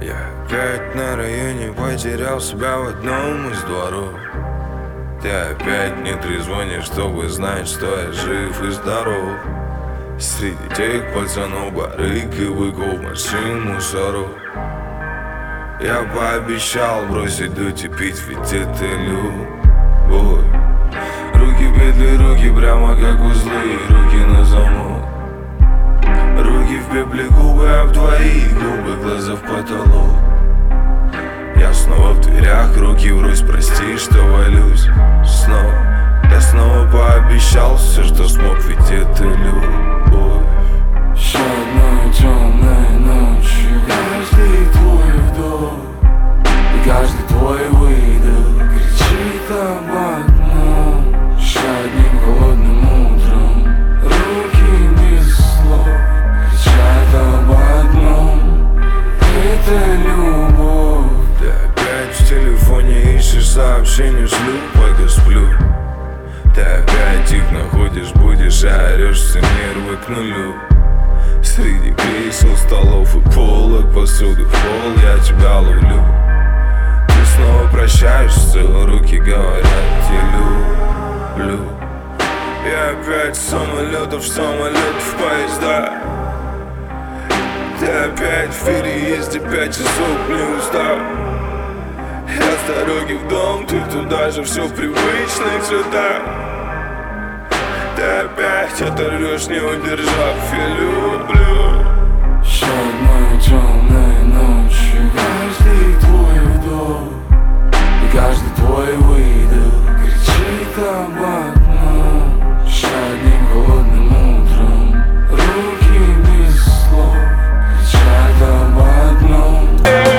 Я опять на районе потерял себя в одном из дворов. Ты опять не трезвонишь, чтобы знать, что я жив и здоров. Среди тех пацанов барыг и быков, машин, мусоров. Я пообещал бросить дуть и пить, ведь это любовь. Руки петли, руки прямо как узлы, руки на замок. Руки в пепле, губы об твои губы, глаза в потолок. Я снова в дверях, руки врозь, прости, что валюсь снова. Я снова пообещал все, что смог, ведь это любовь. Еще одной темной ночью каждый твой вдох и каждый твой выдох кричит об одном. Еще одним холодным утром руки без слов кричат об одном. Это любовь. Ты опять в телефоне ищешь сообщения, шлю, пока сплю. Ты опять их находишь, будешь, орешь, все нервы к нулю. Среди кресел, столов и полок, посуды в пол я тебя ловлю. Ты снова прощаешься, руки говорят, я люблю. Я опять с самолетов, в поезда. Ты опять в переезде, 5 часов не устал. Я с дороги в дом, ты туда же, все в привычных цветах. Ты опять оторвешь, не удержав, я люблю. Еще одной темной ночью каждый твой вдох и каждый твой выдох кричит об одном. Еще одним холодным утром руки без слов кричат об одном.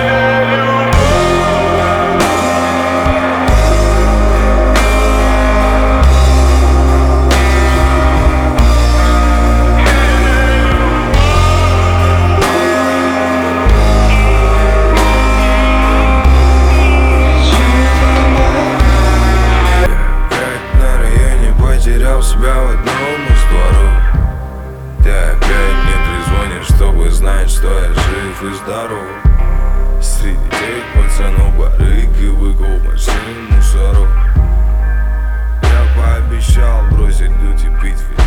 Потерял себя в одном из дворов. Ты опять не трезвонишь, чтобы знать, что я жив и здоров. Среди тех пацанов барыг и быков, машин, мусоров. Я пообещал бросить дуть и пить, ведь